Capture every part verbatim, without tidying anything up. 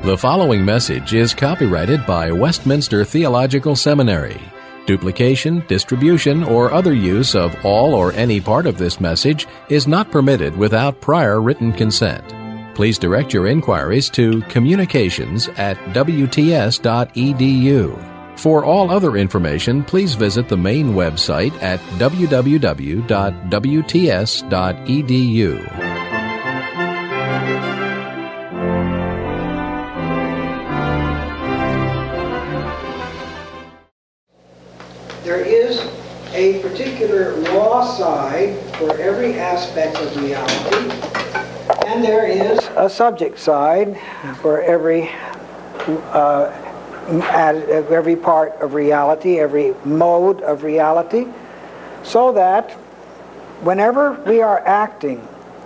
The following message is copyrighted by Westminster Theological Seminary. Duplication, distribution, or other use of all or any part of this message is not permitted without prior written consent. Please direct your inquiries to communications at w t s dot e d u. For all other information, please visit the main website at w w w dot w t s dot e d u. There is a particular law side for every aspect of reality, and there is a subject side for every uh, every part of reality, every mode of reality, so that whenever we are acting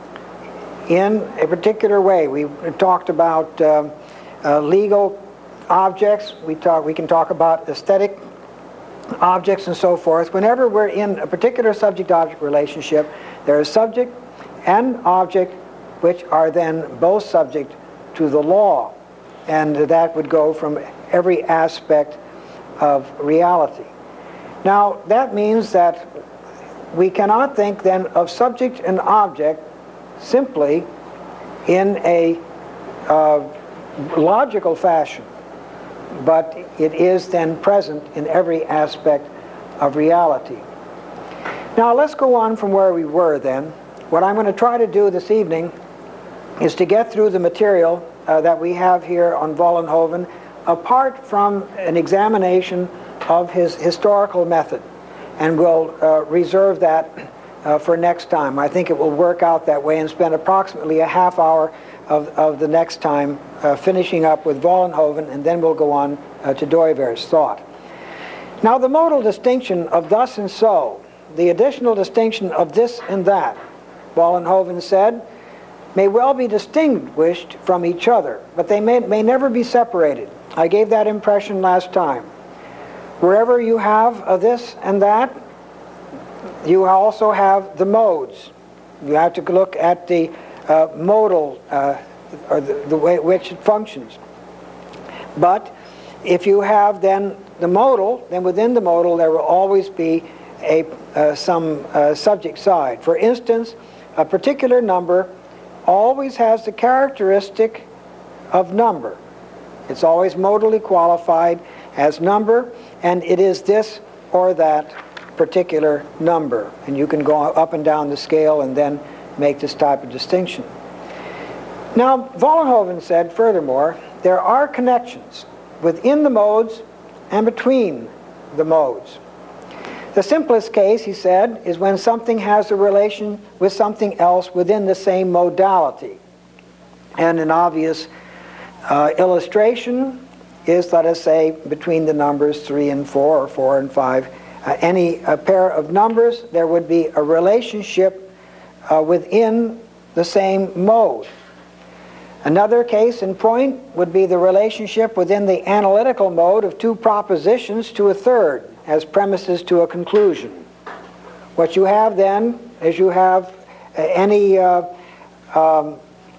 in a particular way, we talked about uh, uh, legal objects, we talk, we can talk about aesthetic objects and so forth. Whenever we're in a particular subject-object relationship, there is subject and object which are then both subject to the law, and that would go from every aspect of reality. Now, that means that we cannot think then of subject and object simply in a uh, logical fashion, but it is then present in every aspect of reality. Now let's go on from where we were then. What I'm going to try to do this evening is to get through the material uh, that we have here on Vollenhoven, apart from an examination of his historical method, and we'll uh, reserve that uh, for next time. I think it will work out that way, and spend approximately a half hour of, of the next time uh, finishing up with Vollenhoven, and then we'll go on uh, to Dooyeweer's thought. Now, the modal distinction of thus and so, the additional distinction of this and that, Vollenhoven said, may well be distinguished from each other, but they may, may never be separated. I gave that impression last time. Wherever you have uh, this and that, you also have the modes. You have to look at the uh, modal, uh, or the, the way in which it functions. But if you have then the modal, then within the modal there will always be a uh, some uh, subject side. For instance, a particular number always has the characteristic of number. It's always modally qualified as number, and it is this or that particular number. And you can go up and down the scale and then make this type of distinction. Now, Vollenhoven said, furthermore, there are connections within the modes and between the modes. The simplest case, he said, is when something has a relation with something else within the same modality. And an obvious uh, illustration is, let us say, between the numbers three and four, or four and five. Uh, any a pair of numbers, there would be a relationship uh, within the same mode. Another case in point would be the relationship within the analytical mode of two propositions to a third as premises to a conclusion. What you have then is you have uh, any uh, um,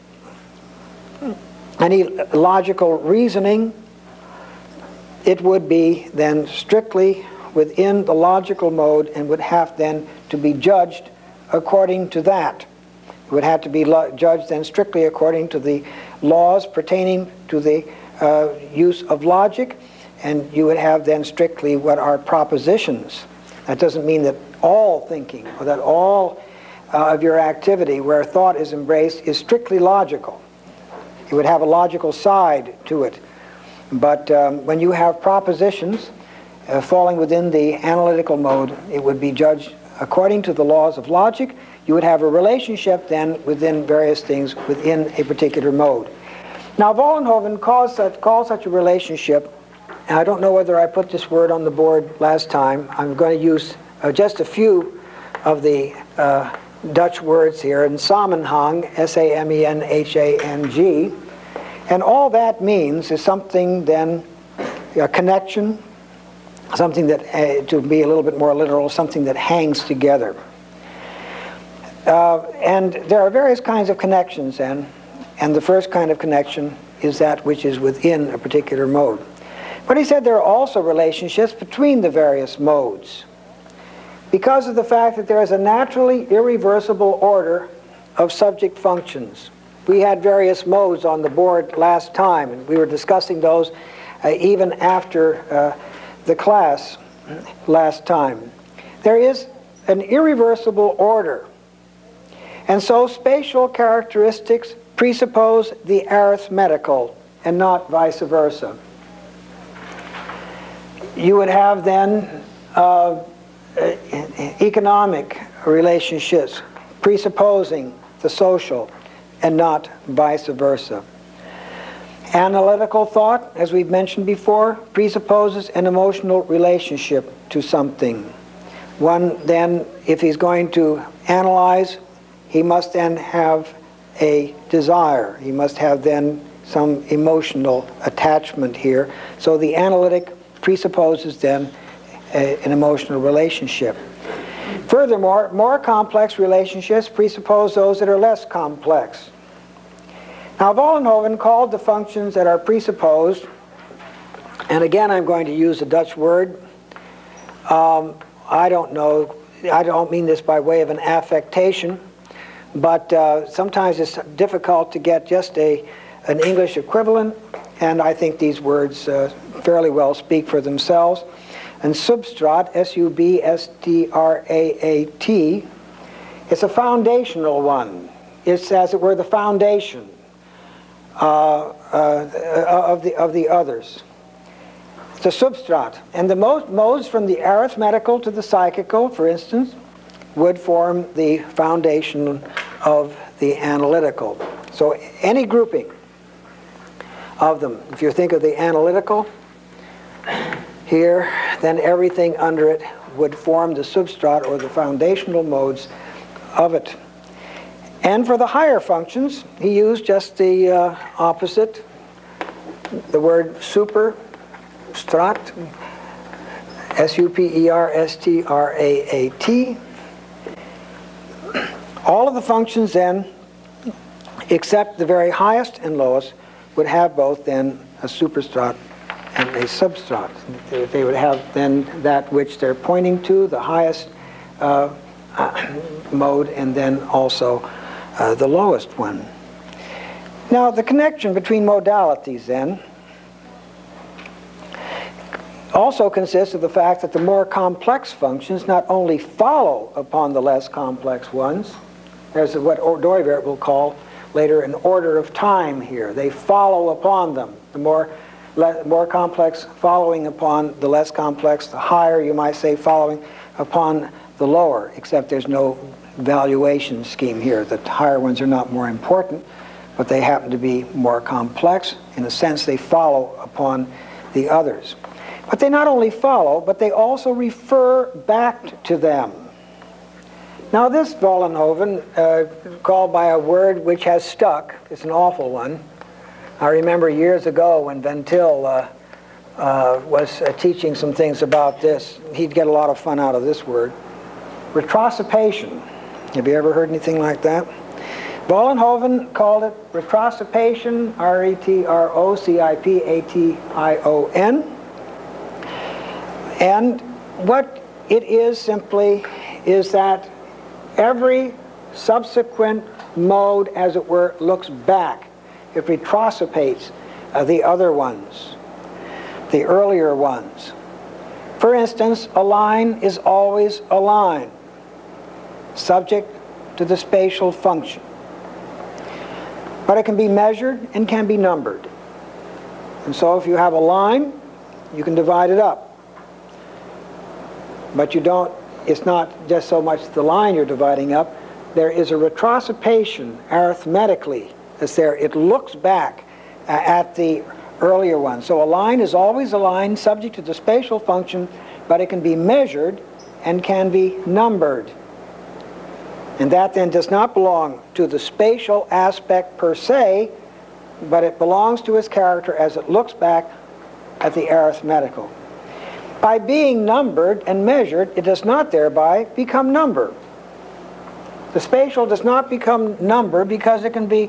any logical reasoning. It would be then strictly within the logical mode and would have then to be judged according to that. It would have to be lo- judged then strictly according to the laws pertaining to the uh, use of logic, and you would have then strictly what are propositions. That doesn't mean that all thinking or that all uh, of your activity where thought is embraced is strictly logical. It would have a logical side to it. But um, when you have propositions uh, falling within the analytical mode, it would be judged according to the laws of logic. You would have a relationship then within various things within a particular mode. Now, Vollenhoven calls such, calls such a relationship, and I don't know whether I put this word on the board last time. I'm going to use uh, just a few of the uh, Dutch words here, in samenhang, S A M E N H A N G. And all that means is something then, a connection, something that, uh, to be a little bit more literal, something that hangs together. Uh, and there are various kinds of connections then, and the first kind of connection is that which is within a particular mode. But he said there are also relationships between the various modes, because of the fact that there is a naturally irreversible order of subject functions. We had various modes on the board last time, and we were discussing those uh, even after uh, the class last time. There is an irreversible order, and so spatial characteristics presuppose the arithmetical and not vice versa. You would have then uh, economic relationships presupposing the social and not vice versa. Analytical thought, as we've mentioned before, presupposes an emotional relationship to something. One then, if he's going to analyze, he must then have a desire. He must have then some emotional attachment here. So the analytic presupposes then a, an emotional relationship. Furthermore, more complex relationships presuppose those that are less complex. Now, Vollenhoven called the functions that are presupposed, and again I'm going to use a Dutch word. Um, I don't know, I don't mean this by way of an affectation, but uh, sometimes it's difficult to get just a, an English equivalent, and I think these words uh, fairly well speak for themselves. And substrat, S U B S T R A A T, it's a foundational one. It's, as it were, the foundation uh, uh, of, the, of the others. It's a substrat. And the most modes from the arithmetical to the psychical, for instance, would form the foundation of the analytical. So any grouping of them, if you think of the analytical here, then everything under it would form the substrat or the foundational modes of it. And for the higher functions, he used just the uh, opposite, the word super, strat, S U P E R S T R A A T. All of the functions then, except the very highest and lowest, would have both then a superstrat and a substrat. They would have then that which they're pointing to, the highest uh, mode, and then also uh, the lowest one. Now, the connection between modalities then also consists of the fact that the more complex functions not only follow upon the less complex ones, there's what Dooyeweerd will call later an order of time here. They follow upon them. The more, le- more complex following upon the less complex, the higher, you might say, following upon the lower, except there's no valuation scheme here. The higher ones are not more important, but they happen to be more complex. In a sense, they follow upon the others. But they not only follow, but they also refer back to them. Now this Vollenhoven, uh, called by a word which has stuck, it's an awful one. I remember years ago when Van Til uh, uh, was uh, teaching some things about this, he'd get a lot of fun out of this word. Retrocipation. Have you ever heard anything like that? Vollenhoven called it retrocipation, R E T R O C I P A T I O N. And what it is simply is that every subsequent mode, as it were, looks back. It retrocipates uh, the other ones, the earlier ones. For instance, a line is always a line, subject to the spatial function. But it can be measured and can be numbered. And so if you have a line, you can divide it up. But you don't, it's not just so much the line you're dividing up. There is a retrocipation arithmetically that's there. It looks back uh, at the earlier one. So a line is always a line subject to the spatial function, but it can be measured and can be numbered. And that then does not belong to the spatial aspect per se, but it belongs to its character as it looks back at the arithmetical. By being numbered and measured, it does not thereby become number. The spatial does not become number because it can be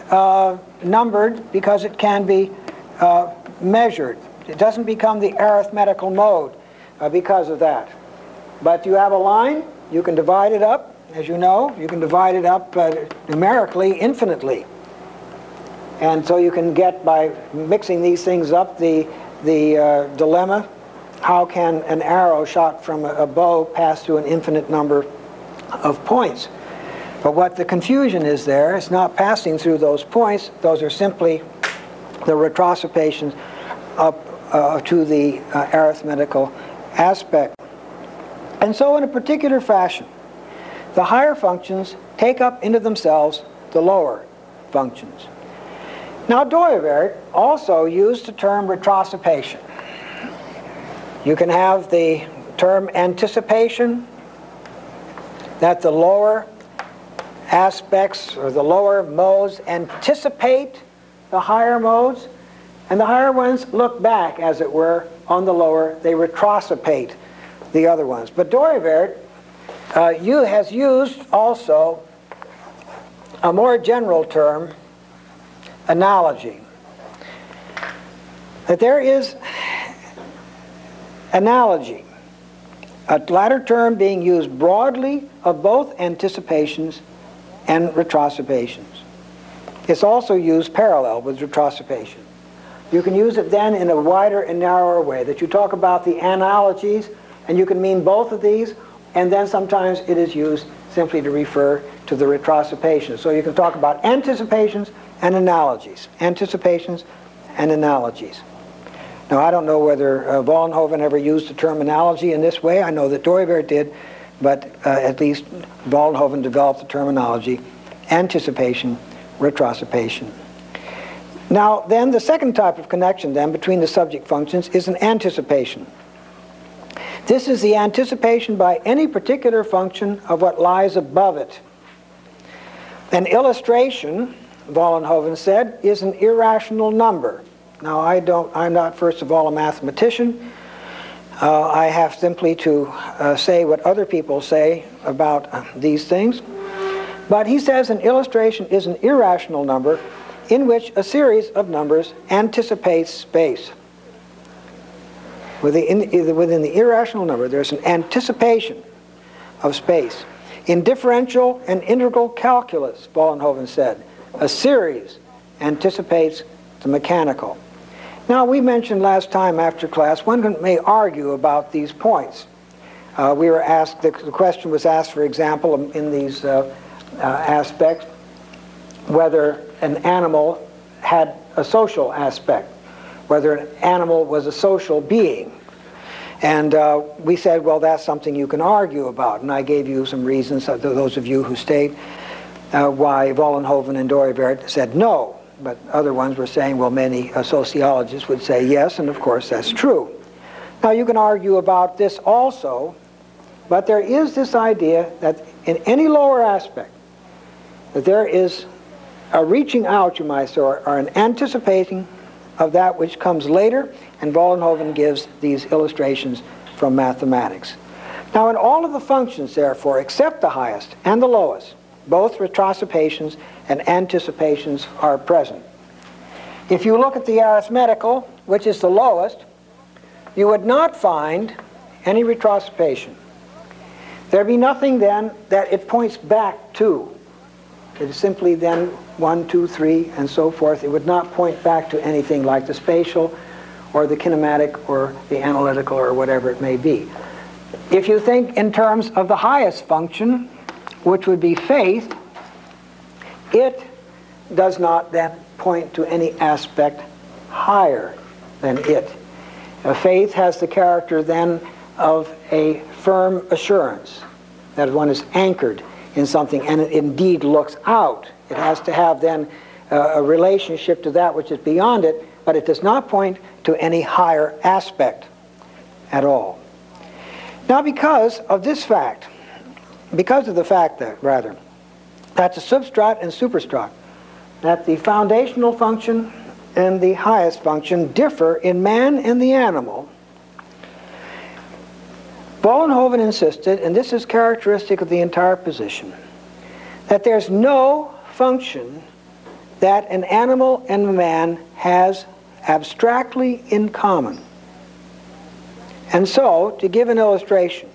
uh, numbered because it can be uh, measured. It doesn't become the arithmetical mode uh, because of that. But you have a line, you can divide it up, as you know, you can divide it up uh, numerically infinitely. And so you can get, by mixing these things up, the, the uh, dilemma: how can an arrow shot from a, a bow pass through an infinite number of points? But what the confusion is there, it's not passing through those points. Those are simply the retrocipations up uh, to the uh, arithmetical aspect. And so in a particular fashion, the higher functions take up into themselves the lower functions. Now, Dooyeweerd also used the term retrocipation. You can have the term anticipation, that the lower aspects or the lower modes anticipate the higher modes, and the higher ones look back, as it were, on the lower. They retrocipate the other ones. But Dooyeweerd uh, you has used also a more general term, analogy. That there is analogy, a latter term being used broadly of both anticipations and retrocipations. It's also used parallel with retrocipation. You can use it then in a wider and narrower way, that you talk about the analogies, and you can mean both of these, and then sometimes it is used simply to refer to the retrocipations. So you can talk about anticipations and analogies. Anticipations and analogies. Now, I don't know whether uh, Vollenhoven ever used the term analogy in this way. I know that Dooyeweerd did, but uh, at least Vollenhoven developed the terminology anticipation, retrocipation. Now, then, the second type of connection, then, between the subject functions is an anticipation. This is the anticipation by any particular function of what lies above it. An illustration, Vollenhoven said, is an irrational number. Now, I don't, I'm not, first of all, a mathematician. Uh, I have simply to uh, say what other people say about uh, these things. But he says an illustration is an irrational number in which a series of numbers anticipates space. Within, within the irrational number, there's an anticipation of space. In differential and integral calculus, Vollenhoven said, a series anticipates the mechanical. Now, we mentioned last time after class, one may argue about these points. Uh, we were asked, the, the question was asked, for example, in these uh, uh, aspects, whether an animal had a social aspect, whether an animal was a social being. And uh, we said, well, that's something you can argue about. And I gave you some reasons, uh, those of you who stayed, uh, why Vollenhoven and Dooyeweerd said no. But other ones were saying, well, many uh, sociologists would say yes, and of course that's true. Now, you can argue about this also, but there is this idea that in any lower aspect, that there is a reaching out, you might say, or, or an anticipating of that which comes later, and Vollenhoven gives these illustrations from mathematics. Now, in all of the functions, therefore, except the highest and the lowest, both retrocipations and anticipations are present. If you look at the arithmetical, which is the lowest, you would not find any retrocipation. There'd be nothing then that it points back to. It is simply then one, two, three, and so forth. It would not point back to anything like the spatial or the kinematic or the analytical or whatever it may be. If you think in terms of the highest function, which would be faith, it does not then point to any aspect higher than it. Uh, faith has the character then of a firm assurance, that one is anchored in something and it indeed looks out. It has to have then uh, a relationship to that which is beyond it, but it does not point to any higher aspect at all. Now, because of this fact, because of the fact that, rather, that the substrat and superstrat, that the foundational function and the highest function differ in man and the animal, Vollenhoven insisted, and this is characteristic of the entire position, that there's no function that an animal and a man has abstractly in common. And so, to give an illustration,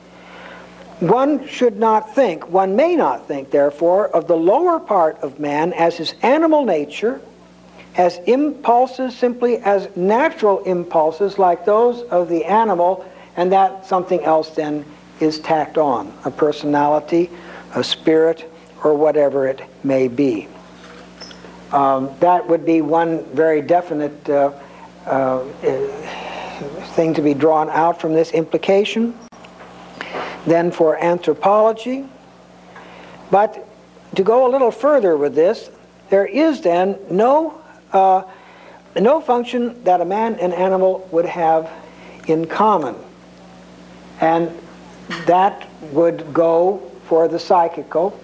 one should not think, one may not think, therefore, of the lower part of man as his animal nature, as impulses simply as natural impulses like those of the animal, and that something else then is tacked on, a personality, a spirit, or whatever it may be. Um, that would be one very definite uh, uh, thing to be drawn out from this implication. Then for anthropology. But to go a little further with this, there is then no, uh, no function that a man and animal would have in common. And that would go for the psychical.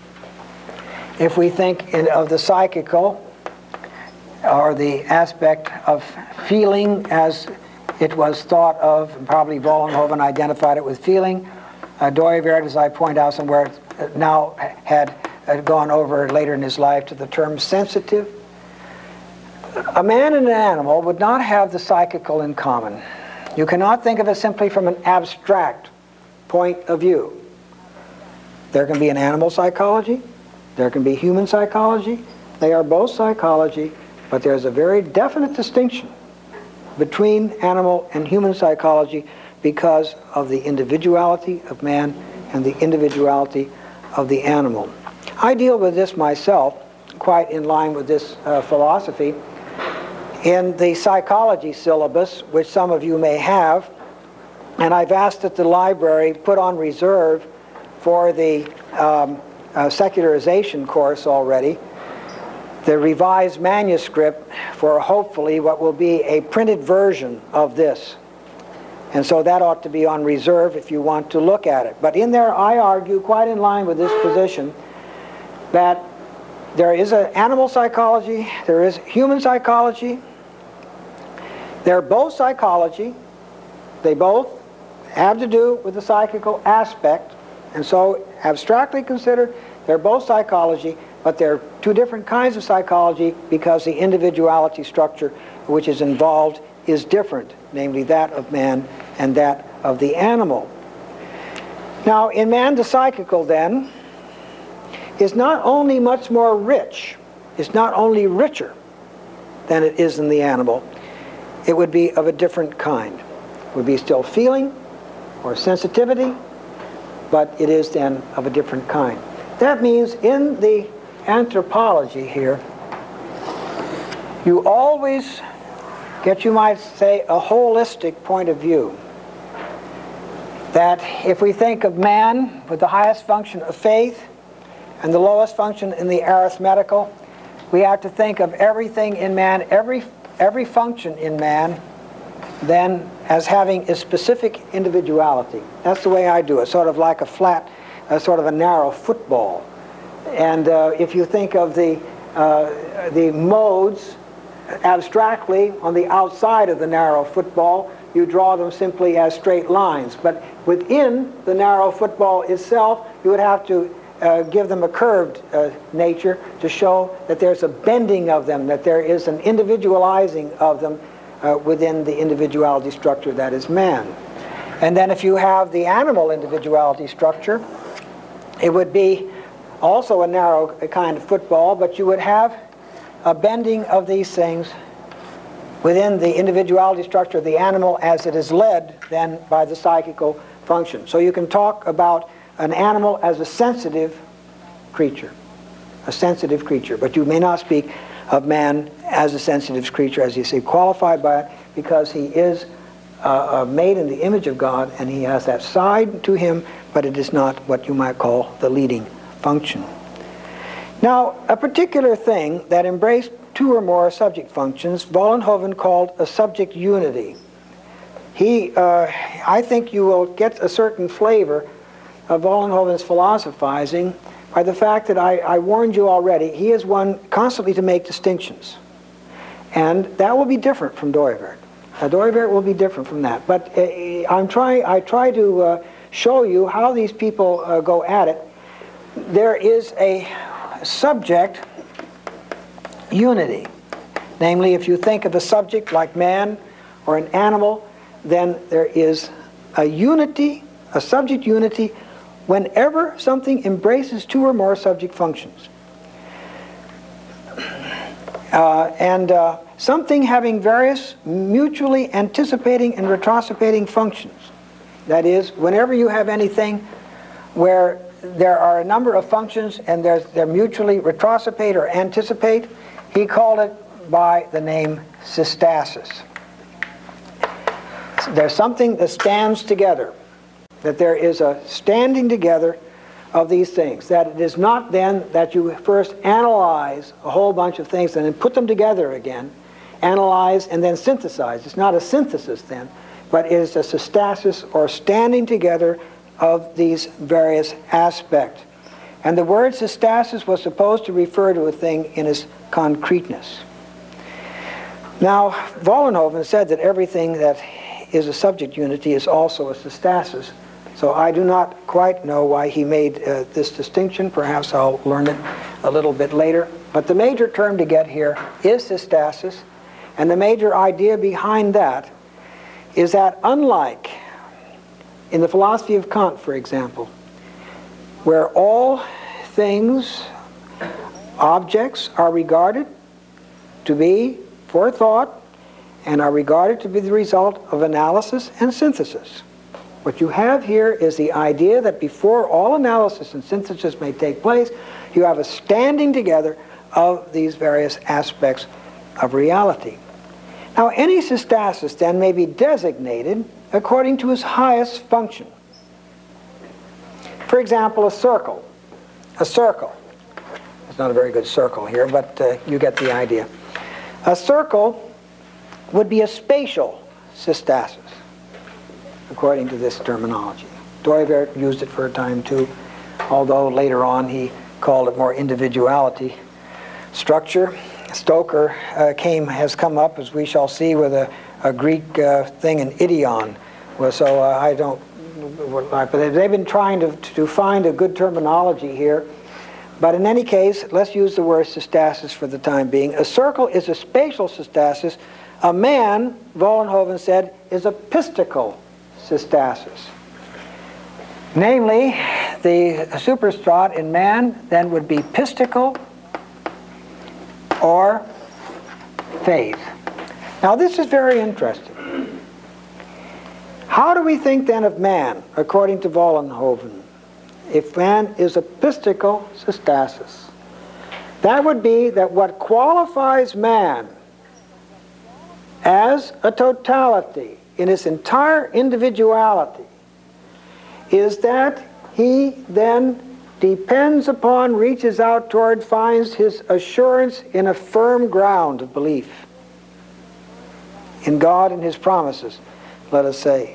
If we think in, of the psychical, or the aspect of feeling as it was thought of, and probably Vollenhoven identified it with feeling. Uh, Dooyeweerd, as I point out somewhere, now had uh, gone over later in his life to the term sensitive. A man and an animal would not have the psychical in common. You cannot think of it simply from an abstract point of view. There can be an animal psychology, there can be human psychology. They are both psychology, but there's a very definite distinction between animal and human psychology because of the individuality of man and the individuality of the animal. I deal with this myself, quite in line with this uh, philosophy, in the psychology syllabus, which some of you may have, and I've asked that the library put on reserve for the um, uh, secularization course already, the revised manuscript for hopefully what will be a printed version of this. And so that ought to be on reserve if you want to look at it. But in there I argue, quite in line with this position, that there is an animal psychology, there is human psychology. They're both psychology. They both have to do with the psychical aspect. And so abstractly considered, they're both psychology, but they're two different kinds of psychology because the individuality structure which is involved is different, namely that of man and that of the animal. Now, in man, the psychical, then, is not only much more rich, it's not only richer than it is in the animal, it would be of a different kind. It would be still feeling or sensitivity, but it is then of a different kind. That means in the anthropology here, you always get, you might say, a holistic point of view. That if we think of man with the highest function of faith and the lowest function in the arithmetical, we have to think of everything in man, every, every function in man, then as having a specific individuality. That's the way I do it, sort of like a flat, uh, sort of a narrow football. And uh, if you think of the, uh, the modes abstractly on the outside of the narrow football, you draw them simply as straight lines. But within the narrow football itself, you would have to uh, give them a curved uh, nature to show that there's a bending of them, that there is an individualizing of them uh, within the individuality structure that is man. And then if you have the animal individuality structure, it would be also a narrow kind of football, but you would have a bending of these things within the individuality structure of the animal as it is led then by the psychical function. So you can talk about an animal as a sensitive creature, a sensitive creature, but you may not speak of man as a sensitive creature, as you say, qualified by it, because he is uh, uh, made in the image of God, and he has that side to him, but it is not what you might call the leading function. Now, a particular thing that embraced two or more subject functions, Vollenhoven called a subject unity. He, uh, I think you will get a certain flavor of Vollenhoven's philosophizing by the fact that I, I warned you already, he is one constantly to make distinctions. And that will be different from Dooyeweerd. Now, Dooyeweerd will be different from that. But uh, I'm trying, I try to uh, show you how these people uh, go at it. There is a subject unity. Namely, if you think of a subject like man or an animal, then there is a unity, a subject unity, whenever something embraces two or more subject functions. Uh, and uh, something having various mutually anticipating and retrocipating functions. That is, whenever you have anything where there are a number of functions and there's, they're mutually retrocipate or anticipate, he called it by the name systasis. There's something that stands together, that there is a standing together of these things, that it is not then that you first analyze a whole bunch of things and then put them together again, analyze and then synthesize. It's not a synthesis then, but it is a systasis, or standing together of these various aspects. And the word systasis was supposed to refer to a thing in its concreteness. Now, Vollenhoven said that everything that is a subject unity is also a systasis. So I do not quite know why he made uh, this distinction. Perhaps I'll learn it a little bit later. But the major term to get here is systasis, and the major idea behind that is that unlike in the philosophy of Kant, for example, where all things, objects, are regarded to be for thought and are regarded to be the result of analysis and synthesis. What you have here is the idea that before all analysis and synthesis may take place, you have a standing together of these various aspects of reality. Now, any systasis then may be designated according to its highest function. For example, a circle. A circle. It's not a very good circle here, but uh, you get the idea. A circle would be a spatial systasis, according to this terminology. Dooyeweerd used it for a time too, although later on he called it more individuality. Structure, Stoker uh, came has come up, as we shall see, with a, a Greek uh, thing, an idion. Well, so uh, I don't, but they've been trying to, to find a good terminology here. But in any case, let's use the word systasis for the time being. A circle is a spatial systasis. A man, Vollenhoven said, is a pistical systasis. Namely, the superstrate in man then would be pistical or faith. Now this is very interesting. How do we think then of man, according to Vollenhoven, if man is a pistical systasis? That would be that what qualifies man as a totality in its entire individuality is that he then depends upon, reaches out toward, finds his assurance in a firm ground of belief in God and his promises, let us say.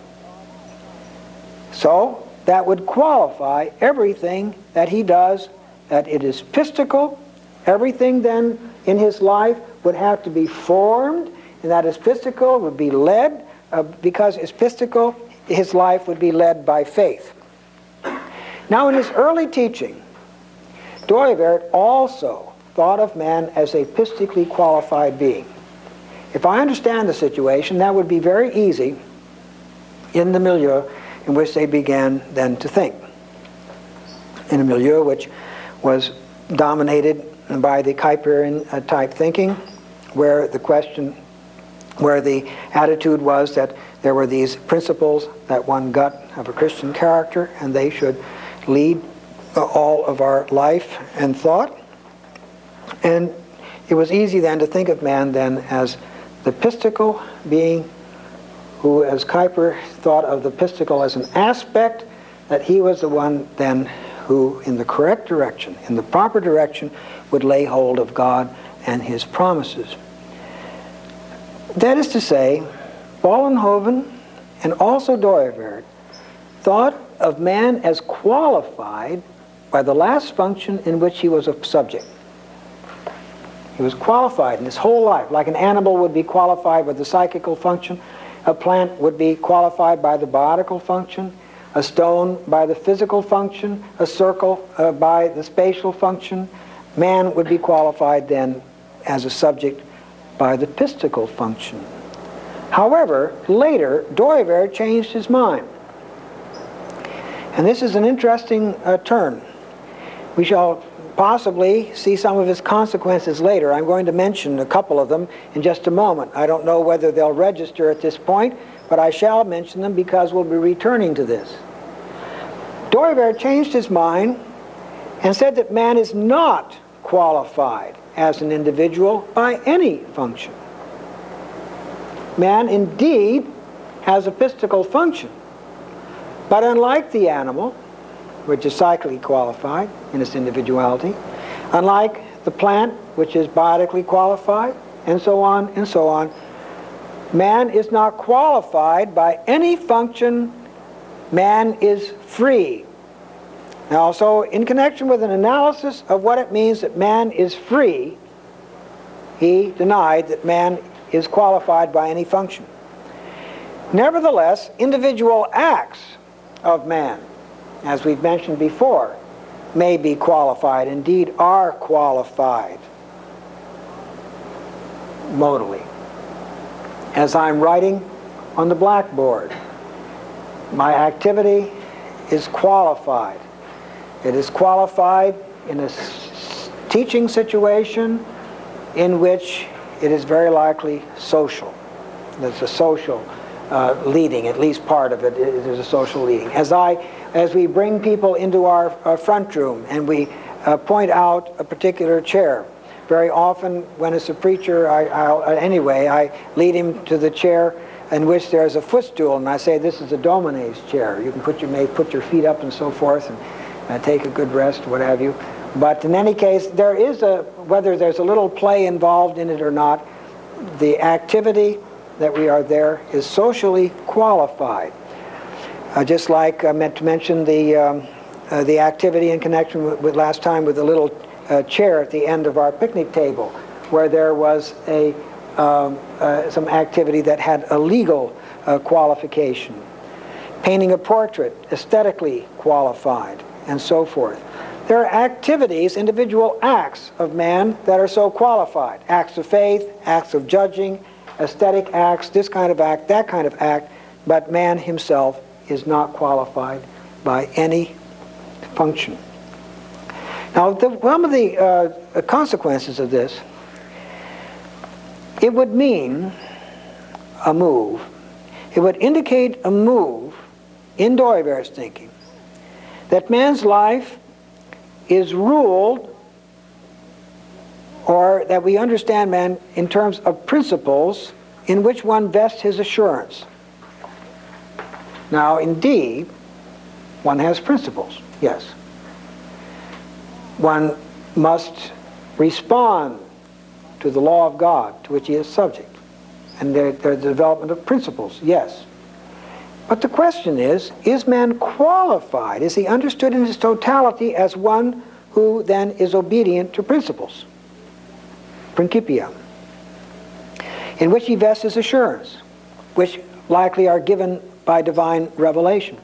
So that would qualify everything that he does, that it is pistical. Everything then in his life would have to be formed, and that is pistical, would be led, uh, because it's pistical, his life would be led by faith. Now, in his early teaching, Dooyeweerd also thought of man as a pistically qualified being. If I understand the situation, that would be very easy in the milieu in which they began then to think. In a milieu which was dominated by the Kuyperian uh, type thinking, where the question, where the attitude was that there were these principles that one got of a Christian character, and they should lead all of our life and thought. And it was easy then to think of man then as the pistical being who, as Kuyper thought of the pistical as an aspect, that he was the one then who, in the correct direction, in the proper direction, would lay hold of God and his promises. That is to say, Vollenhoven and also Dooyeweerd thought of man as qualified by the last function in which he was a subject. He was qualified in his whole life, like an animal would be qualified with the psychical function, a plant would be qualified by the biotical function, a stone by the physical function, a circle uh, by the spatial function. Man would be qualified then as a subject by the pistical function. However, later, Dooyeweerd changed his mind. And this is an interesting uh, turn. We shall possibly see some of its consequences later. I'm going to mention a couple of them in just a moment. I don't know whether they'll register at this point, but I shall mention them because we'll be returning to this. Dooyeweerd changed his mind and said that man is not qualified as an individual by any function. Man indeed has a pistical function, but unlike the animal, which is psychically qualified in its individuality, unlike the plant, which is biotically qualified, and so on and so on, man is not qualified by any function. Man is free. Now, so in connection with an analysis of what it means that man is free, he denied that man is qualified by any function. Nevertheless, individual acts of man, as we've mentioned before, may be qualified, indeed are qualified modally. As I'm writing on the blackboard, my activity is qualified. It is qualified in a s- teaching situation in which it is very likely social. There's a social uh, leading, at least part of it, there's a social leading. As I, as we bring people into our, our front room and we uh, point out a particular chair, very often when it's a preacher, I, I'll, anyway, I lead him to the chair in which there's a footstool, and I say, this is a domine's chair. You can put your, may put your feet up and so forth, and uh, take a good rest, what have you. But in any case, there is a, whether there's a little play involved in it or not, the activity that we are there is socially qualified. Uh, just like I meant to mention the, um, uh, the activity in connection with, with last time with the little uh, chair at the end of our picnic table, where there was a, um, uh, some activity that had a legal uh, qualification. Painting a portrait, aesthetically qualified, and so forth. There are activities, individual acts of man that are so qualified. Acts of faith, acts of judging, aesthetic acts, this kind of act, that kind of act, but man himself is not qualified by any function. Now, the, some of the uh, consequences of this, it would mean a move. It would indicate a move in Dooyeweerd's thinking that man's life is ruled, or that we understand man in terms of principles in which one vests his assurance. Now, indeed, one has principles, yes. One must respond to the law of God to which he is subject. And there's the development of principles, yes. But the question is, is man qualified? Is he understood in his totality as one who then is obedient to principles? Principia. In which he vests his assurance, which likely are given by divine revelation.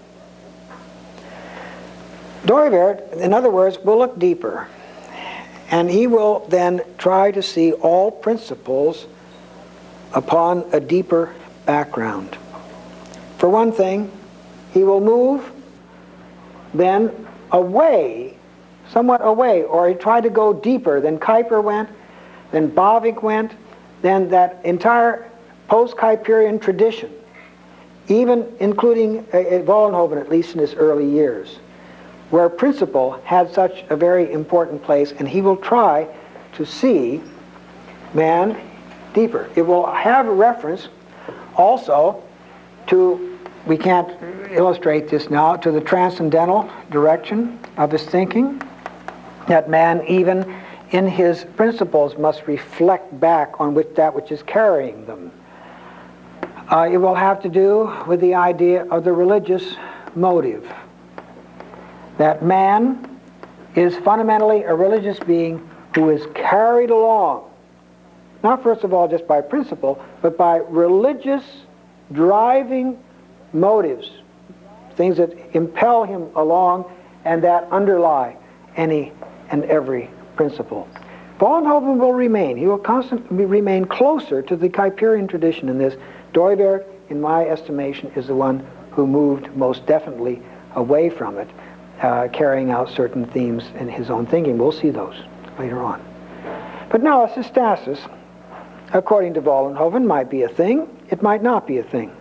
Dooyeweerd, in other words, will look deeper, and he will then try to see all principles upon a deeper background. For one thing, he will move then away, somewhat away, or he tried to go deeper than Kuyper went, then Bavinck went, then that entire post-Kuyperian tradition, even including uh, Vollenhoven, at least in his early years, where principle had such a very important place, and he will try to see man deeper. It will have a reference also to, we can't illustrate this now, to the transcendental direction of his thinking, that man even in his principles must reflect back on which, that which is carrying them. Uh, it will have to do with the idea of the religious motive, that man is fundamentally a religious being who is carried along, not first of all just by principle, but by religious driving motives, things that impel him along and that underlie any and every principle. Vollenhoven will remain. He will constantly remain closer to the Kuyperian tradition in this. Dooiberg, in my estimation, is the one who moved most definitely away from it, uh, carrying out certain themes in his own thinking. We'll see those later on. But now, a systasis, according to Vollenhoven, might be a thing. It might not be a thing.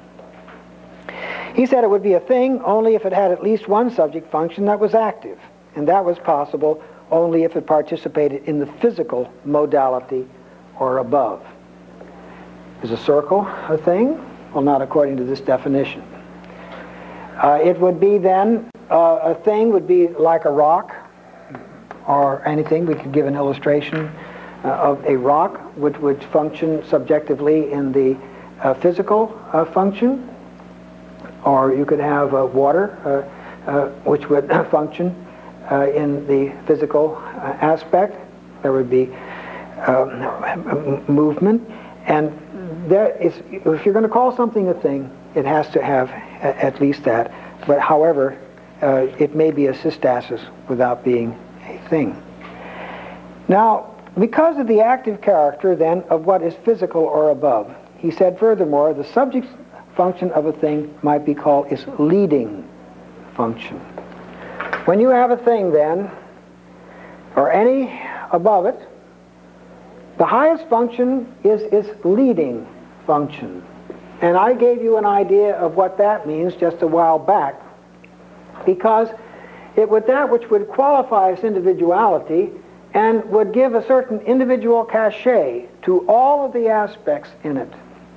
He said it would be a thing only if it had at least one subject function that was active, and that was possible only if it participated in the physical modality or above. Is a circle a thing? Well, not according to this definition. Uh, it would be then, uh, a thing would be like a rock or anything. We could give an illustration uh, of a rock which would function subjectively in the uh, physical uh, function. Or you could have uh, water, uh, uh, which would function uh, in the physical uh, aspect. There would be um, movement. And there is, if you're going to call something a thing, it has to have a, at least that. But however, uh, it may be a systasis without being a thing. Now, because of the active character, then, of what is physical or above, he said furthermore, the subject function of a thing might be called its leading function. When you have a thing then, or any above it, the highest function is its leading function. And I gave you an idea of what that means just a while back, because it would that which would qualify its individuality and would give a certain individual cachet to all of the aspects in it.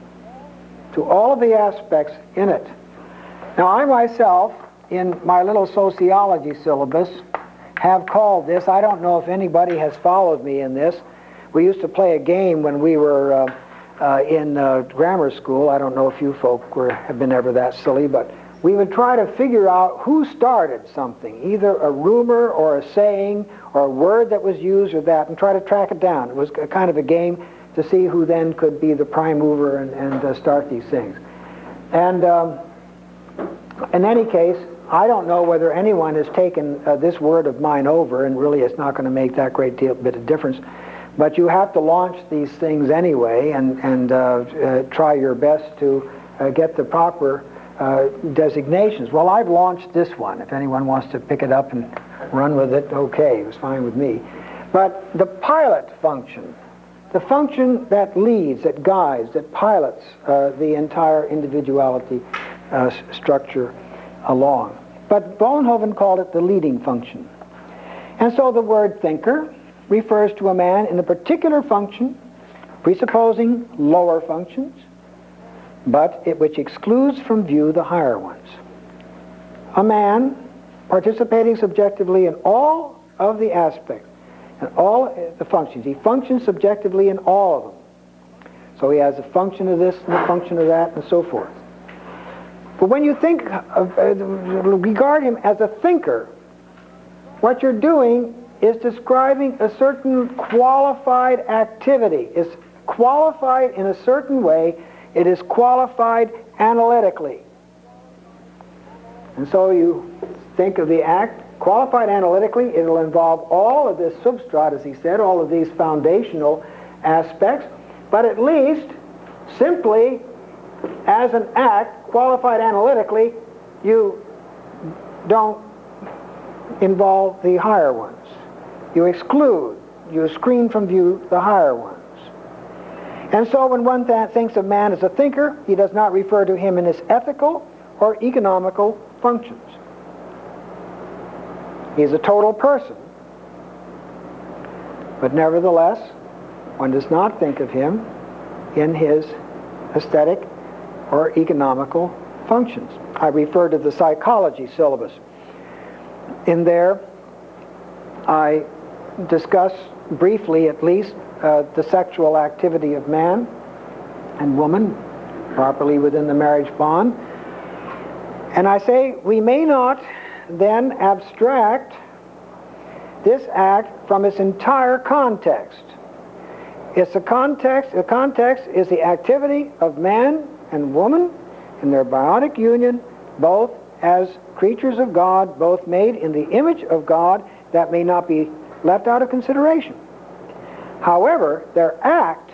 To all of the aspects in it. Now, I myself, in my little sociology syllabus, have called this, I don't know if anybody has followed me in this, we used to play a game when we were uh, uh, in uh, grammar school. I don't know if you folk were, have been ever that silly, but we would try to figure out who started something, either a rumor or a saying or a word that was used or that, and try to track it down. It was a kind of a game to see who then could be the prime mover and, and uh, start these things. And um, in any case, I don't know whether anyone has taken uh, this word of mine over, and really it's not going to make that great deal bit of difference, but you have to launch these things anyway and, and uh, uh, try your best to uh, get the proper uh, designations. Well, I've launched this one. If anyone wants to pick it up and run with it, okay, it was fine with me. But the pilot function, the function that leads, that guides, that pilots uh, the entire individuality uh, s- structure along. But Vollenhoven called it the leading function. And so the word thinker refers to a man in a particular function, presupposing lower functions, but it, which excludes from view the higher ones. A man participating subjectively in all of the aspects, and all the functions. He functions subjectively in all of them. So he has a function of this and a function of that and so forth. But when you think of, uh, regard him as a thinker, what you're doing is describing a certain qualified activity. It's qualified in a certain way. It is qualified analytically. And so you think of the act qualified analytically. It'll involve all of this substrat, as he said, all of these foundational aspects, but at least simply as an act qualified analytically, you don't involve the higher ones. You exclude, you screen from view the higher ones. And so when one th- thinks of man as a thinker, he does not refer to him in his ethical or economical functions. He's a total person. But nevertheless, one does not think of him in his aesthetic or economical functions. I refer to the psychology syllabus. In there, I discuss briefly, at least, uh, the sexual activity of man and woman, properly within the marriage bond. And I say we may not then abstract this act from its entire context. It's the context, the context is the activity of man and woman in their biotic union, both as creatures of God, both made in the image of God. That may not be left out of consideration. However, their act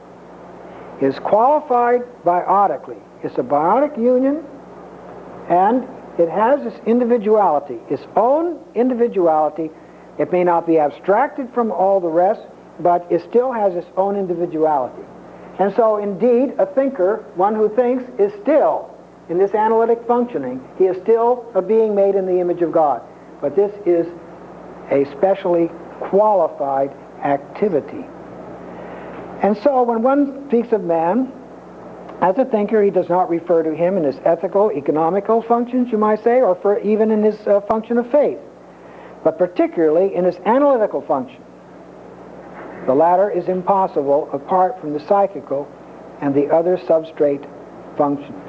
is qualified biotically. It's a biotic union, and it has its individuality, its own individuality. It may not be abstracted from all the rest, but it still has its own individuality. And so, indeed, a thinker, one who thinks, is still, in this analytic functioning, he is still a being made in the image of God. But this is a specially qualified activity. And so, when one speaks of man as a thinker, he does not refer to him in his ethical, economical functions, you might say, or for even in his uh, function of faith, but particularly in his analytical function. The latter is impossible apart from the psychical and the other substrate functions.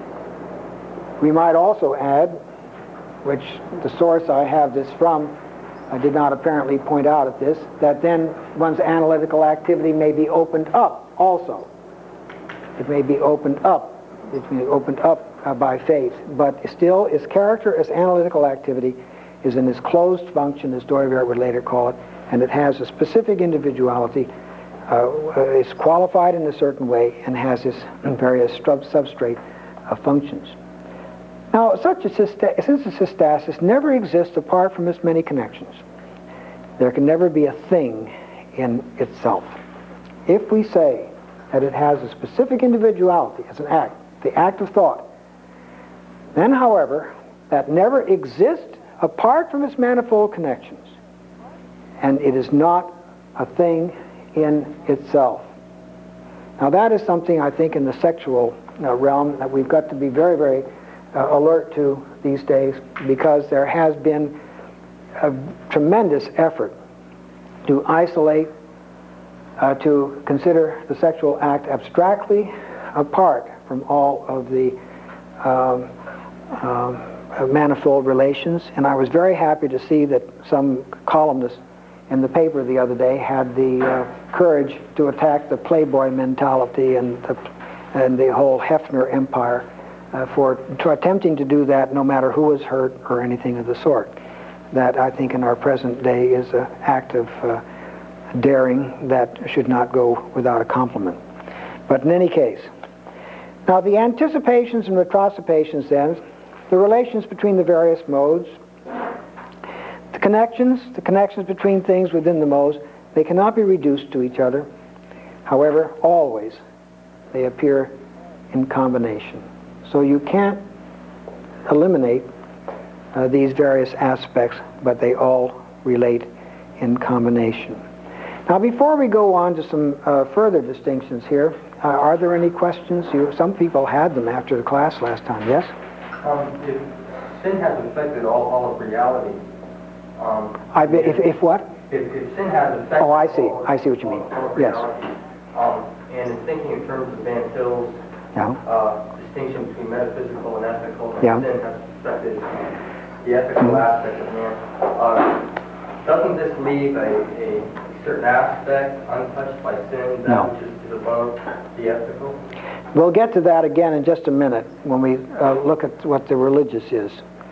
We might also add, which the source I have this from I did not apparently point out at this, that then one's analytical activity may be opened up also. It may be opened up. It may be opened up uh, by faith, but still its character as analytical activity is in this closed function, as Dooyeweerd would later call it, and it has a specific individuality. Uh, it's qualified in a certain way and has its various sub- substrate uh, functions. Now, such a systa- since a systasis never exists apart from its many connections, there can never be a thing in itself. If we say that it has a specific individuality as an act, the act of thought, then, however, that never exists apart from its manifold connections, and it is not a thing in itself. Now, that is something I think in the sexual uh, realm that we've got to be very, very uh, alert to these days, because there has been a tremendous effort to isolate, uh, to consider the sexual act abstractly apart from all of the um, um, manifold relations. And I was very happy to see that some columnists in the paper the other day had the uh, courage to attack the Playboy mentality and the, and the whole Hefner empire uh, for to attempting to do that no matter who was hurt or anything of the sort. That I think in our present day is an act of uh, daring that should not go without a compliment. But in any case, now the anticipations and retrocipations then, the relations between the various modes, the connections, the connections between things within the modes, they cannot be reduced to each other. However, always they appear in combination. So you can't eliminate uh, these various aspects, but they all relate in combination. Now, before we go on to some uh, further distinctions here, uh, are there any questions? You, some people had them after the class last time. Yes? Um, if sin has affected all, all of reality, Um, I be, if, if what? If, if sin has affected... Oh, I see. I see what you mean. Yes. Um, and in thinking in terms of Van Til's yeah. uh, distinction between metaphysical and ethical, and yeah. sin has affected the ethical mm-hmm. aspect of man, uh, doesn't this leave a, a certain aspect untouched by sin, that no. which is, is above the ethical? We'll get to that again in just a minute when we uh, look at what the religious is.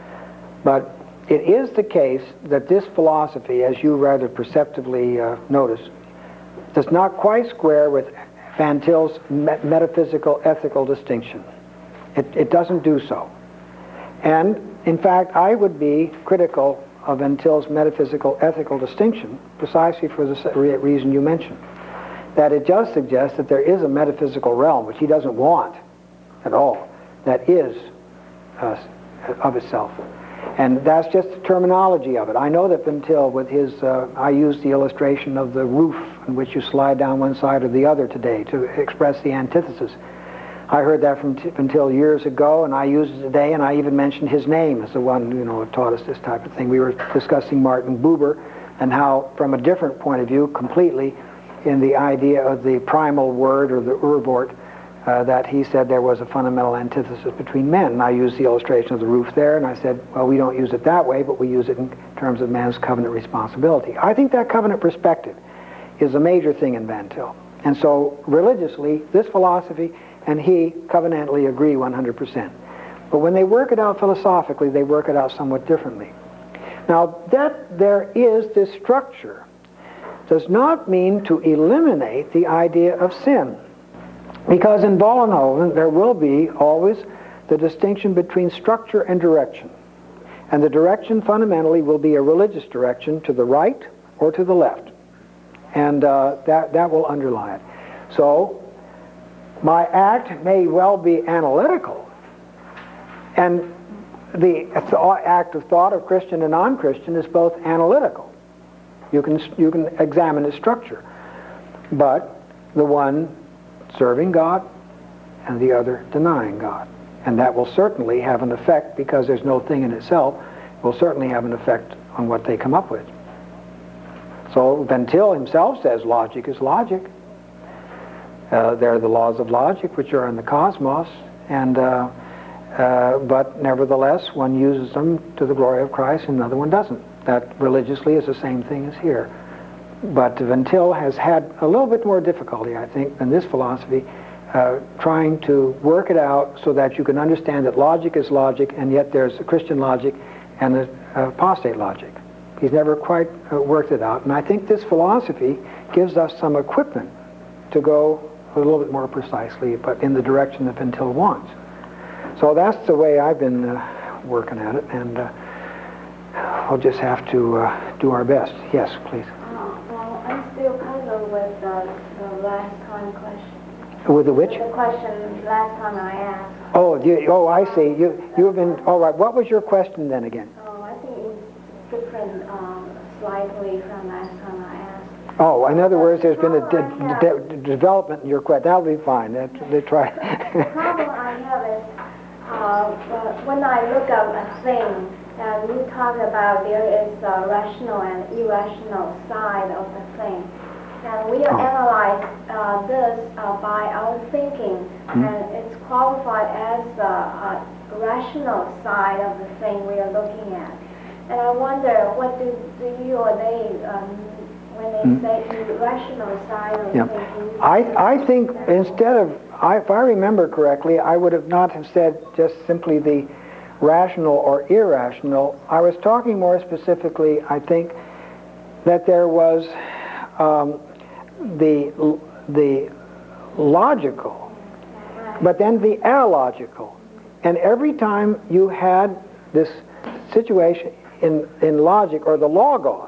But it is the case that this philosophy, as you rather perceptively uh, notice, does not quite square with Van Til's me- metaphysical ethical distinction. It, it doesn't do so. And, in fact, I would be critical of Van Til's metaphysical ethical distinction precisely for the re- reason you mentioned, that it does suggest that there is a metaphysical realm, which he doesn't want at all, that is uh, of itself. And that's just the terminology of it. I know that Van Til, with his, uh, I used the illustration of the roof in which you slide down one side or the other today to express the antithesis. I heard that from Van Til years ago, and I used it today, and I even mentioned his name as the one, you know, who taught us this type of thing. We were discussing Martin Buber and how, from a different point of view, completely in the idea of the primal word or the Urwort, Uh, that he said there was a fundamental antithesis between men. And I used the illustration of the roof there, and I said, well, we don't use it that way, but we use it in terms of man's covenant responsibility. I think that covenant perspective is a major thing in Van Til. And so, religiously, this philosophy and he covenantally agree one hundred percent. But when they work it out philosophically, they work it out somewhat differently. Now, that there is this structure does not mean to eliminate the idea of sin. Because in Vollenhoven, there will be always the distinction between structure and direction. And the direction fundamentally will be a religious direction to the right or to the left. And uh, that, that will underlie it. So, my act may well be analytical. And the act of thought of Christian and non-Christian is both analytical. You can, you can examine its structure. But the one serving God and the other denying God. And that will certainly have an effect, because there's no thing in itself, will certainly have an effect on what they come up with. So Van Til himself says logic is logic. Uh, there are the laws of logic which are in the cosmos, and uh, uh, but nevertheless one uses them to the glory of Christ and another one doesn't. That religiously is the same thing as here. But Van Til has had a little bit more difficulty, I think, than this philosophy, uh, trying to work it out so that you can understand that logic is logic, and yet there's a Christian logic and the uh, apostate logic. He's never quite uh, worked it out. And I think this philosophy gives us some equipment to go a little bit more precisely, but in the direction that Van Til wants. So that's the way I've been uh, working at it, and uh, we'll just have to uh, do our best. Yes, please. Uh, well, I'm still puzzled with uh, the last time question. With the which? The question last time I asked. Oh, you, oh, I see. You, you've been, all right. What was your question then again? Oh, I think it's different um, slightly from last time I asked. Oh, in other words, there's been a de- de- de- development in your question. That'll be fine. That, they try. The problem I have is uh, when I look at a thing, and you talk about there is a rational and irrational side of the thing. And we Oh. analyze uh, this uh, by our thinking, Hmm. and it's qualified as the uh, rational side of the thing we are looking at. And I wonder, what do, do you or they, um, when they Hmm. say the rational side of Yeah. the thing? I, I think instead of, I, if I remember correctly, I would have not have said just simply the rational or irrational. I was talking more specifically, I think, that there was um, the the logical, but then the illogical. And every time you had this situation in, in logic, or the logos,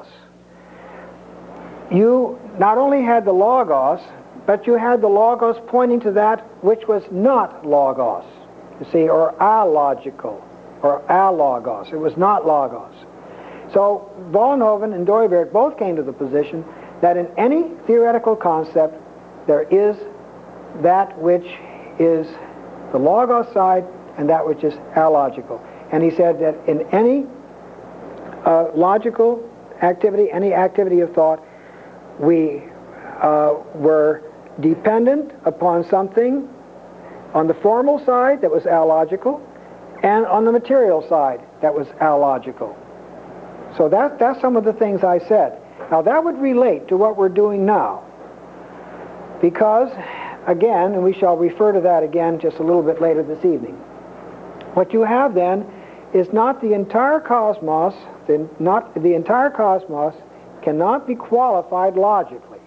you not only had the logos, but you had the logos pointing to that which was not logos, you see, or allogical, or allogos. It was not logos. So Vollenhoven and Dooyeweerd both came to the position that in any theoretical concept there is that which is the logos side and that which is allogical. And he said that in any uh, logical activity, any activity of thought, we uh, were dependent upon something on the formal side that was allogical, and on the material side that was allogical. So that, that's some of the things I said. Now that would relate to what we're doing now, because, again, and we shall refer to that again just a little bit later this evening, what you have then is not the entire cosmos, the, not, the entire cosmos cannot be qualified logically.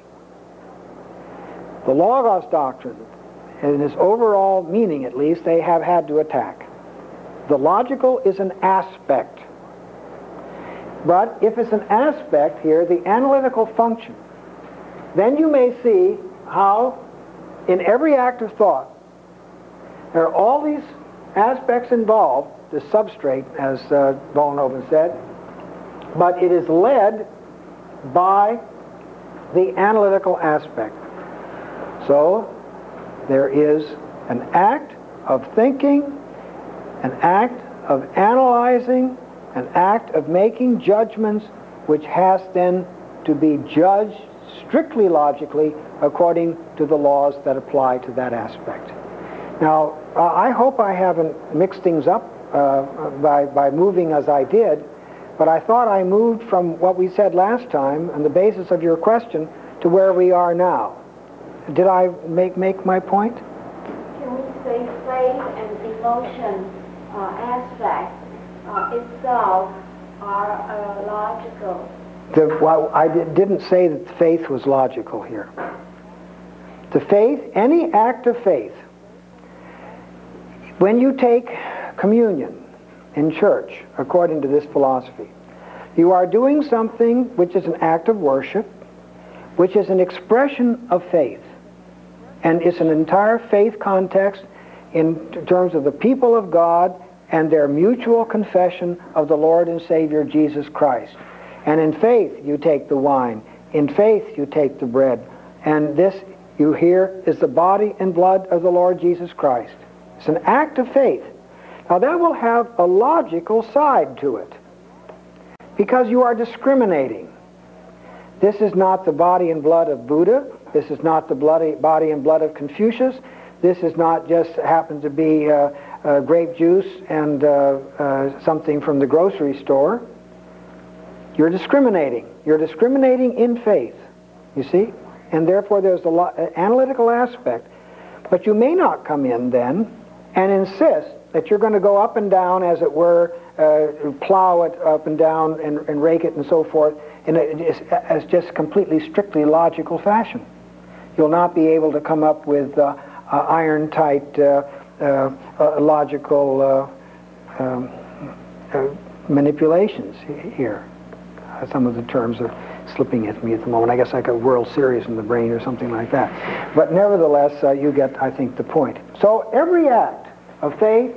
The Logos doctrine, in its overall meaning at least, they have had to attack. The logical is an aspect. But if it's an aspect here, the analytical function, then you may see how in every act of thought there are all these aspects involved, the substrate, as uh, Vollenhoven said, but it is led by the analytical aspect. So there is an act of thinking, an act of analyzing, an act of making judgments which has then to be judged strictly logically according to the laws that apply to that aspect. Now, uh, I hope I haven't mixed things up uh, by, by moving as I did, but I thought I moved from what we said last time on the basis of your question to where we are now. Did I make, make my point? Can we say faith and emotion uh, aspect Uh, itself are uh, logical, The, well, I did, didn't say that the faith was logical here. The faith, any act of faith, when you take communion in church, according to this philosophy, you are doing something which is an act of worship, which is an expression of faith. And it's an entire faith context in terms of the people of God and their mutual confession of the Lord and Savior Jesus Christ. And in faith, you take the wine. In faith, you take the bread. And this, you hear, is the body and blood of the Lord Jesus Christ. It's an act of faith. Now, that will have a logical side to it, because you are discriminating. This is not the body and blood of Buddha. This is not the bloody body and blood of Confucius. This is not just happen to be uh, uh, grape juice and uh, uh, something from the grocery store. You're discriminating. You're discriminating in faith, you see? And therefore there's the lo- uh, analytical aspect. But you may not come in then and insist that you're going to go up and down, as it were, uh, plow it up and down and, and rake it and so forth in a, as just completely strictly logical fashion. You'll not be able to come up with uh, uh, iron-tight uh, uh, uh, logical uh, um, uh, manipulations here. Some of the terms are slipping at me at the moment. I guess I got World Series in the brain or something like that. But nevertheless, uh, you get, I think, the point. So every act of faith,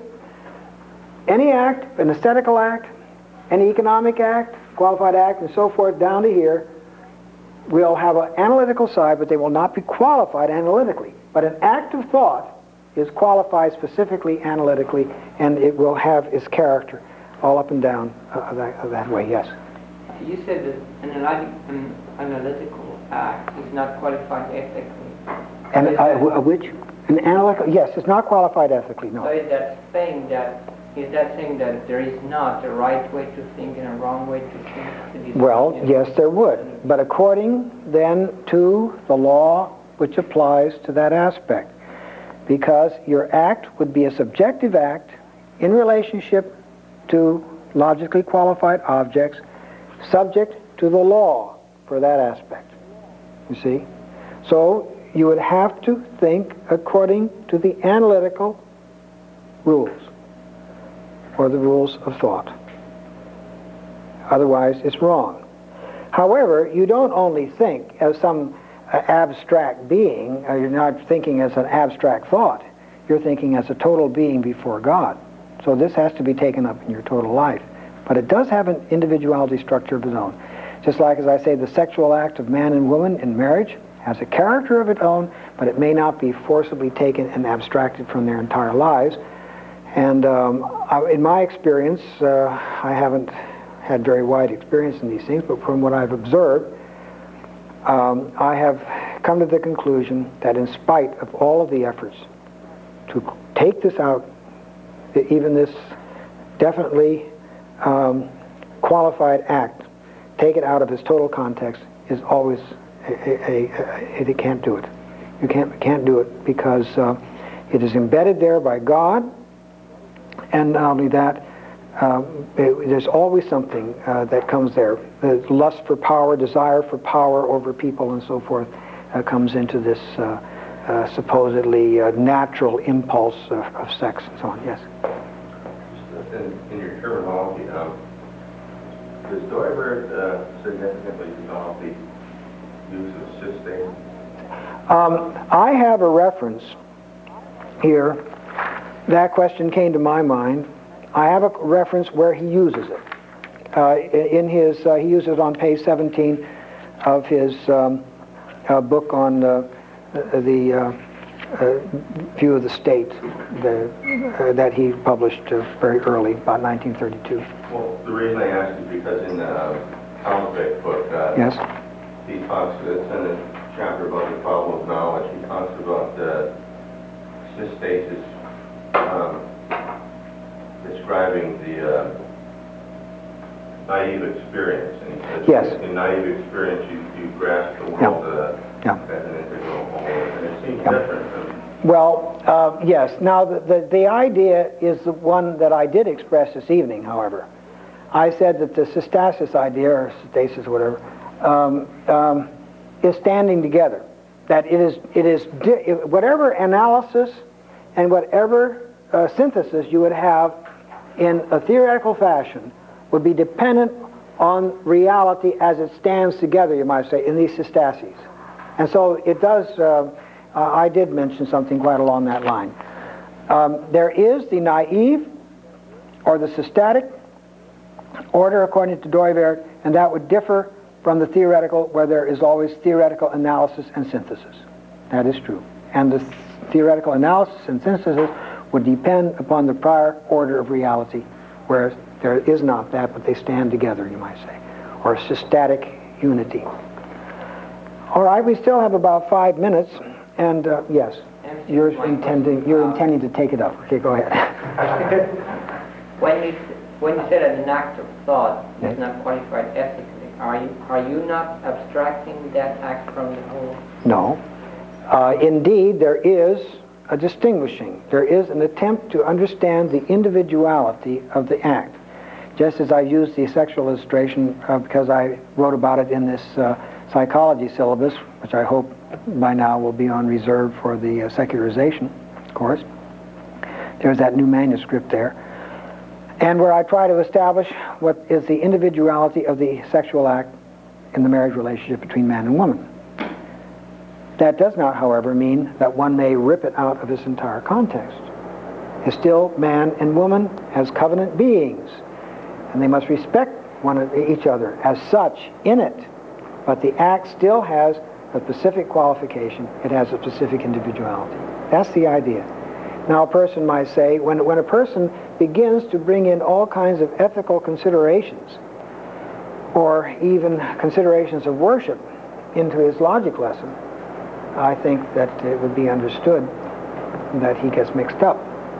any act, an aesthetical act, any economic act, qualified act, and so forth, down to here, will have an analytical side, but they will not be qualified analytically. But an act of thought is qualified specifically analytically, and it will have its character all up and down uh, that, that way, yes. You said that an, analy- an analytical act is not qualified ethically. And uh, w- which? An analytical, yes, it's not qualified ethically, no. So is that saying that, is that saying that there is not a right way to think and a wrong way to think? Well, yes, there would. But according then to the law which applies to that aspect. Because your act would be a subjective act in relationship to logically qualified objects, subject to the law for that aspect. You see? So you would have to think according to the analytical rules, or the rules of thought. Otherwise, it's wrong. However, you don't only think as some uh, abstract being, uh, you're not thinking as an abstract thought, you're thinking as a total being before God. So this has to be taken up in your total life. But it does have an individuality structure of its own. Just like, as I say, the sexual act of man and woman in marriage has a character of its own, but it may not be forcibly taken and abstracted from their entire lives. And um, I, in my experience, uh, I haven't had very wide experience in these things, but from what I've observed, um, I have come to the conclusion that in spite of all of the efforts to take this out, even this definitely um, qualified act, take it out of its total context, is always a, a, a, a, it can't do it. You can't can't do it because uh, it is embedded there by God, and not only that, uh, it, there's always something uh, that comes there. The lust for power, desire for power over people, and so forth, uh, comes into this uh, uh, supposedly uh, natural impulse of, of sex and so on. Yes. In, in your terminology, um, does Doivert uh, significantly develop the use of cysteine? Um, I have a reference here. That question came to my mind. I have a reference where he uses it. Uh, in his, uh, he uses it on page seventeen of his um, uh, book on uh, the uh, uh, view of the state the, uh, that he published uh, very early, about nineteen thirty-two. Well, the reason I ask is because in the uh, Kalmbach book, uh, yes, he talks, it's in a chapter about the problem of knowledge, he talks about uh, cystasis, um, describing the uh, naive experience. And he says, yes, in naive experience, you, you grasp the world uh, yeah. as an integral whole, and it seems yeah. different from... Well, uh, yes. Now, the, the, the idea is the one that I did express this evening, however. I said that the systasis idea, or stasis, whatever, um, um, is standing together. That it is, it is di- whatever analysis and whatever uh, synthesis you would have in a theoretical fashion would be dependent on reality as it stands together, you might say, in these systases. And so it does, uh, uh, I did mention something quite along that line. Um, there is the naive or the systatic order according to Dooyeweerd, and that would differ from the theoretical, where there is always theoretical analysis and synthesis. That is true. And the th- theoretical analysis and synthesis would depend upon the prior order of reality, whereas there is not that, but they stand together, you might say, or systatic unity. All right, we still have about five minutes, and uh, yes, you're intending you're intending to take it up. Okay, go ahead. when you when you said that an act of thought is not qualified ethically, are you are you not abstracting that act from the whole? No. Uh, indeed, there is a distinguishing. There is an attempt to understand the individuality of the act. Just as I used the sexual illustration uh, because I wrote about it in this uh, psychology syllabus, which I hope by now will be on reserve for the uh, secularization course. There's that new manuscript there. And where I try to establish what is the individuality of the sexual act in the marriage relationship between man and woman. That does not, however, mean that one may rip it out of its entire context. It's still man and woman as covenant beings, and they must respect one each other as such in it. But the act still has a specific qualification. It has a specific individuality. That's the idea. Now, a person might say, when, when a person begins to bring in all kinds of ethical considerations, or even considerations of worship into his logic lesson, I think that it would be understood that he gets mixed up.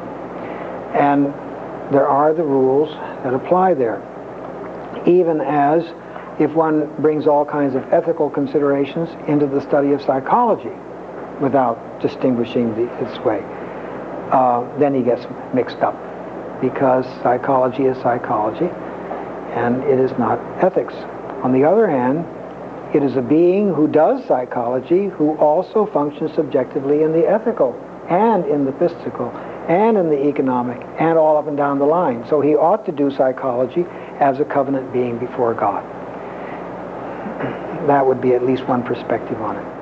And there are the rules that apply there. Even as if one brings all kinds of ethical considerations into the study of psychology without distinguishing the, its way, uh, then he gets mixed up, because psychology is psychology and it is not ethics. On the other hand, it is a being who does psychology who also functions subjectively in the ethical and in the mystical and in the economic and all up and down the line. So he ought to do psychology as a covenant being before God. That would be at least one perspective on it.